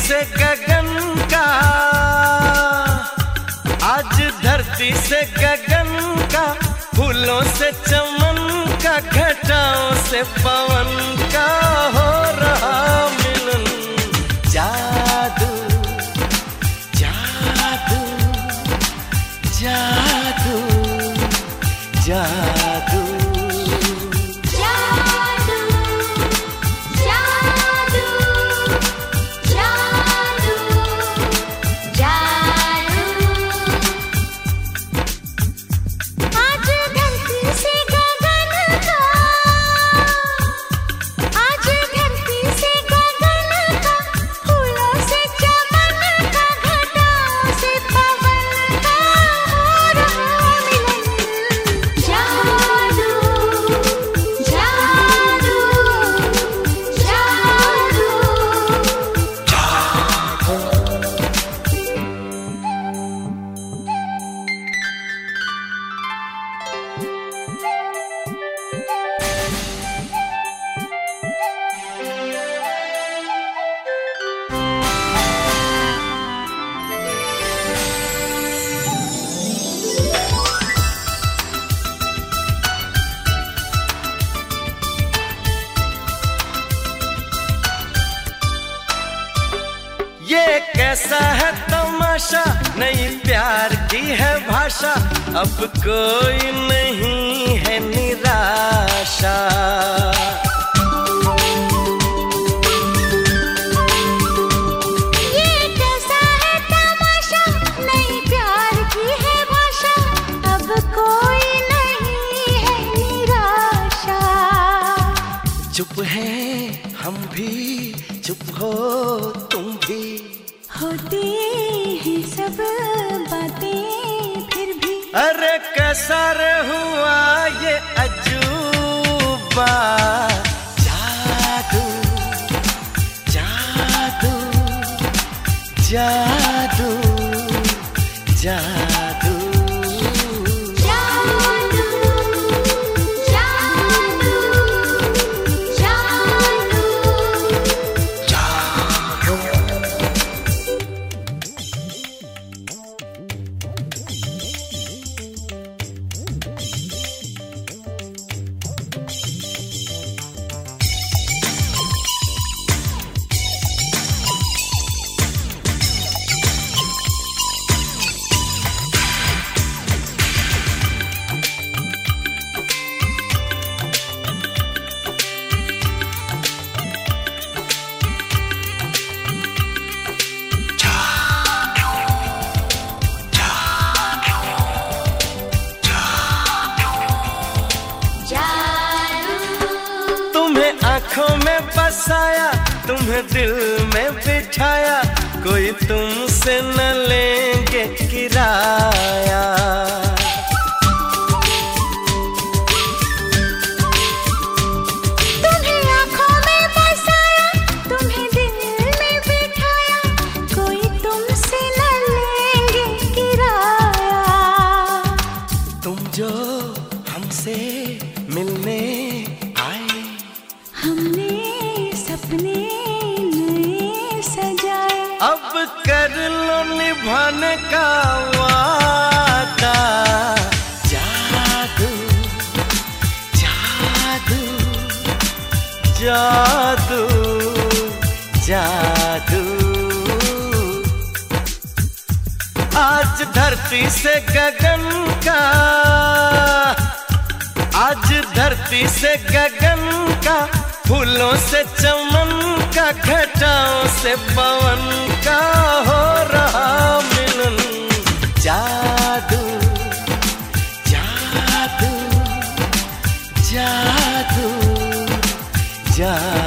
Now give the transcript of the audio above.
से गगन का, आज धरती से गगन का, फूलों से चमन का, घटाओं से पवन का हो रहा मिलन। जादू जादू जादू जादू ये कैसा है तमाशा, नई प्यार की है भाषा, अब कोई नहीं है निराशा। ये कैसा है तमाशा, नई प्यार की है भाषा, अब कोई नहीं है निराशा। चुप है हम भी, चुप हो तुम भी, होती हैं सब बातें फिर भी। अरे कैसा रे हुआ ये अजूबा, जादू जादू जादू जादू आँखों में बसाया, तुम्हें दिल में बिठाया, कोई तुमसे न लेंगे किराया। तुम्हें आँखों में बसाया, तुम्हें दिल में बिठाया, कोई तुमसे न लेंगे किराया। तुम जो हमसे मिलने हमने सपने नए सजाए, अब कर लो निभाने का वादा। जादू जादू जादू जादू, आज धरती से गगन का, आज धरती से गगन का, फूलों से चमन का, घटाओं से पवन का हो रहा मिलन। जादू जादू जादू जादू।